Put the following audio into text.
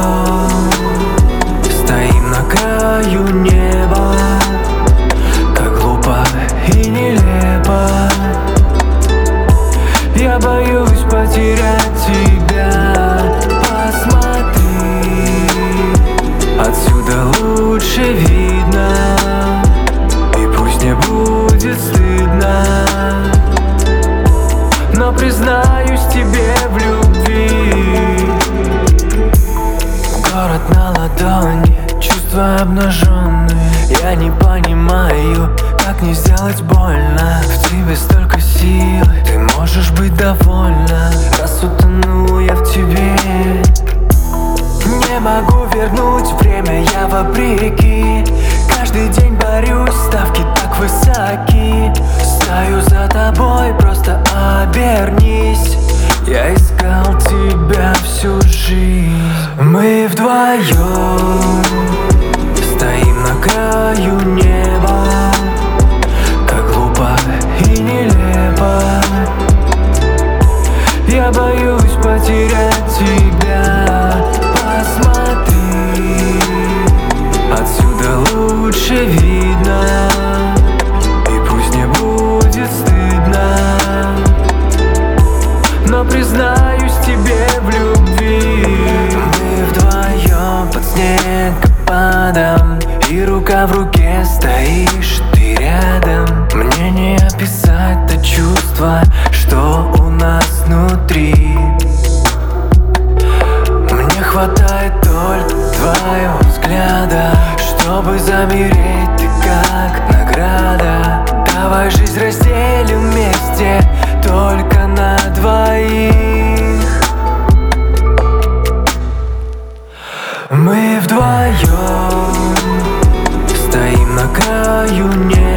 стоим на краю неба. Как глупо и нелепо. Я боюсь потерять тебя. Посмотри, отсюда лучше видно. И пусть не будет стыдно, но признаюсь тебе в любви. Город на ладони, чувства обнаженные. Я не понимаю, как не сделать больно. В тебе столько силы, ты можешь быть довольна. Раз утону я в тебе, не могу вернуть время я вопреки. Каждый день борюсь, ставки так высоки. Стою за тобой, просто обернись. Я искал тебя всю жизнь. Мы вдвоем стоим на краю неба. Как глупо и нелепо. Я боюсь потерять тебя. Посмотри, отсюда лучше видно. И пусть не будет стыдно, но признаюсь тебе в любви. Мы вдвоем под снегопадом, и рука в руке стоишь ты рядом. Мне не описать то чувство, что у нас внутри. Мне хватает только твоего взгляда, чтобы замереть, ты как награда. Давай жизнь разделим вместе, только на двоих. Мы вдвоем стоим на краю неба.